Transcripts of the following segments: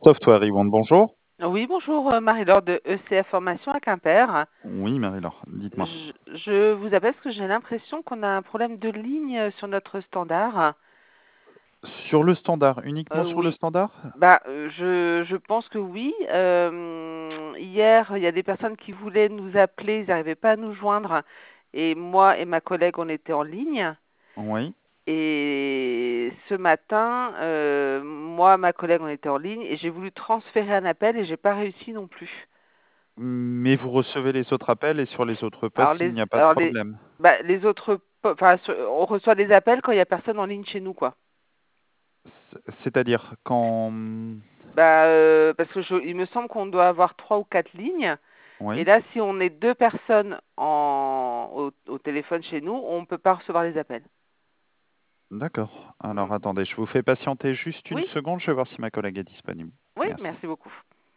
Software Yvonne, bonjour. Oui, bonjour Marie-Laure de ECF Formation à Quimper. Oui, Marie-Laure, dites-moi. Je vous appelle parce que j'ai l'impression qu'on a un problème de ligne sur notre standard. Sur le standard, uniquement sur le Oui, standard? je pense que oui. Hier, il y a des personnes qui voulaient nous appeler, ils n'arrivaient pas à nous joindre. Et moi et ma collègue, on était en ligne. Oui. Et ce matin, moi, ma collègue, on était en ligne et j'ai voulu transférer un appel et j'ai pas réussi non plus. Mais vous recevez les autres appels et sur les autres Alors postes, il n'y a pas de problème. les autres, on reçoit des appels quand il y a personne en ligne chez nous, quoi. C'est-à-dire quand... Parce que il me semble qu'on doit avoir trois ou quatre lignes. Et Oui, là, si on est deux personnes au téléphone chez nous, on ne peut pas recevoir les appels. d'accord. Mm. Alors attendez, je vous fais patienter juste une Oui, seconde, je vais voir si ma collègue est disponible. oui, Merci. merci beaucoup.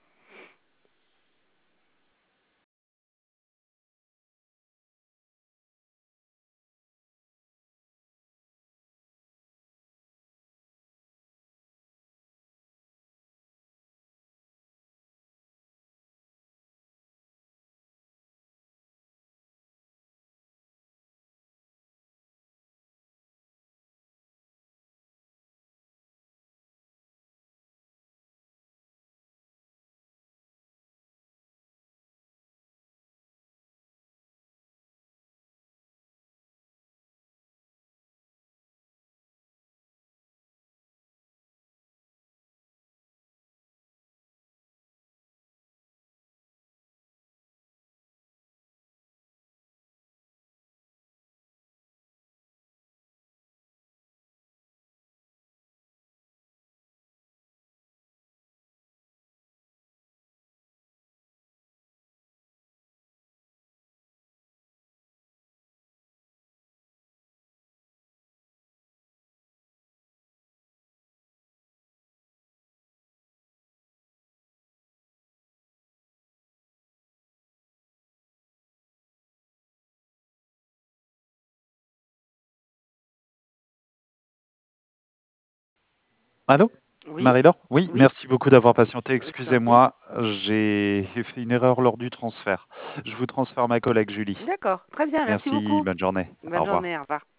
Allô? Oui, Marie-Laure? Oui, oui, merci beaucoup d'avoir patienté. je vous en prie. Excusez-moi, j'ai fait une erreur lors du transfert. Je vous transfère ma collègue Julie. D'accord, très bien, merci Merci, beaucoup. bonne journée. Au Bonne revoir. journée, au revoir.